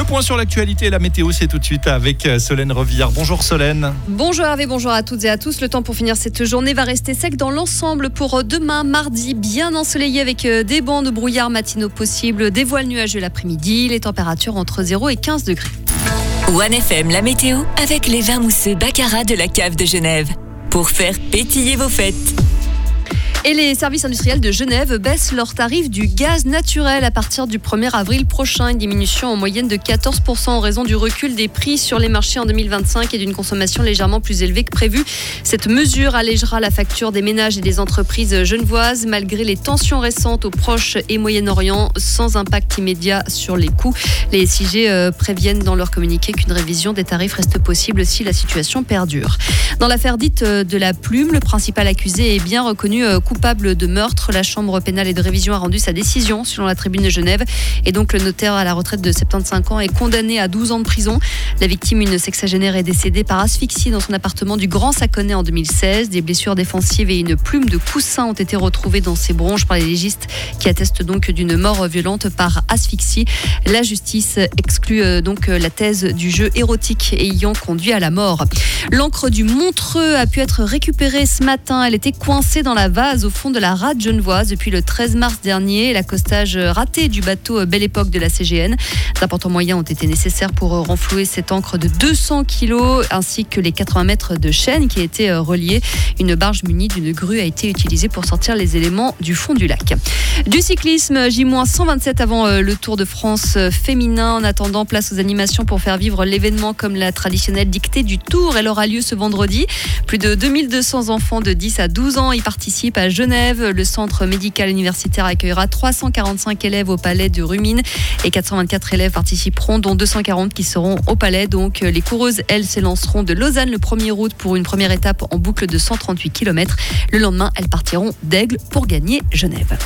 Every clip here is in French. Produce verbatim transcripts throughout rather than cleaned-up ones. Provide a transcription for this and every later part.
point sur l'actualité et la météo, c'est tout de suite avec Solène Revillard. Bonjour Solène. Bonjour Hervé, bonjour à toutes et à tous. Le temps pour finir cette journée va rester sec dans l'ensemble pour demain, mardi, bien ensoleillé avec des bancs de brouillard matinaux possibles, des voiles nuageux l'après-midi, les températures entre zéro et quinze degrés. One F M, la météo avec les vins mousseux Baccarat de la cave de Genève. Pour faire pétiller vos fêtes. Et les services industriels de Genève baissent leurs tarifs du gaz naturel à partir du premier avril prochain. Une diminution en moyenne de quatorze pour cent en raison du recul des prix sur les marchés en deux mille vingt-cinq et d'une consommation légèrement plus élevée que prévu. Cette mesure allégera la facture des ménages et des entreprises genevoises malgré les tensions récentes au Proche et Moyen-Orient, sans impact immédiat sur les coûts. Les S I G préviennent dans leur communiqué qu'une révision des tarifs reste possible si la situation perdure. Dans l'affaire dite de la plume, le principal accusé est bien reconnu coupable coupable de meurtre. La chambre pénale et de révision a rendu sa décision selon la Tribune de Genève. Et donc le notaire à la retraite de soixante-quinze ans est condamné à douze ans de prison. La victime, une sexagénaire, est décédée par asphyxie dans son appartement du Grand Saconnet en deux mille seize. Des blessures défensives et une plume de coussin ont été retrouvées dans ses bronches par les légistes qui attestent donc d'une mort violente par asphyxie. La justice exclut donc la thèse du jeu érotique ayant conduit à la mort. L'encre du Montreux a pu être récupérée ce matin. Elle était coincée dans la vase au fond de la rade genevoise depuis le treize mars dernier. L'accostage raté du bateau Belle Époque de la C G N. D'importants moyens ont été nécessaires pour renflouer cette encre de deux cents kilos ainsi que les quatre-vingts mètres de chaîne qui étaient reliés. Une barge munie d'une grue a été utilisée pour sortir les éléments du fond du lac. Du cyclisme, J cent vingt-sept avant le Tour de France féminin. En attendant, place aux animations pour faire vivre l'événement comme la traditionnelle dictée du Tour. Elle aura lieu ce vendredi. Plus de deux mille deux cents enfants de dix à douze ans y participent à Genève. Le centre médical universitaire accueillera trois cent quarante-cinq élèves au palais de Rumine et quatre cent vingt-quatre élèves participeront, dont deux cent quarante qui seront au palais. Donc les coureuses, elles, s'élanceront de Lausanne le premier août pour une première étape en boucle de cent trente-huit kilomètres. Le lendemain, elles partiront d'Aigle pour gagner Genève.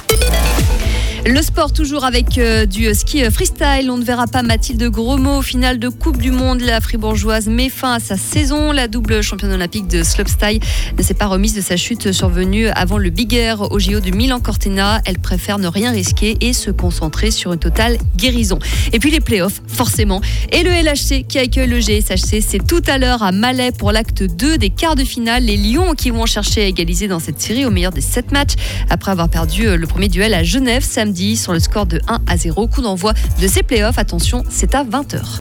Le sport, toujours avec euh, du ski freestyle. On ne verra pas Mathilde Grosmont au final de Coupe du Monde. La fribourgeoise met fin à sa saison. La double championne olympique de slopestyle ne s'est pas remise de sa chute survenue avant le Big Air au J O de Milan-Cortina. Elle préfère ne rien risquer et se concentrer sur une totale guérison. Et puis les playoffs, forcément. Et le L H C qui accueille le G S H C, c'est tout à l'heure à Malais pour l'acte deux des quarts de finale. Les Lions qui vont chercher à égaliser dans cette série au meilleur des sept matchs après avoir perdu le premier duel à Genève samedi sur le score de un à zéro. Coup d'envoi de ces playoffs. Attention, c'est à vingt heures.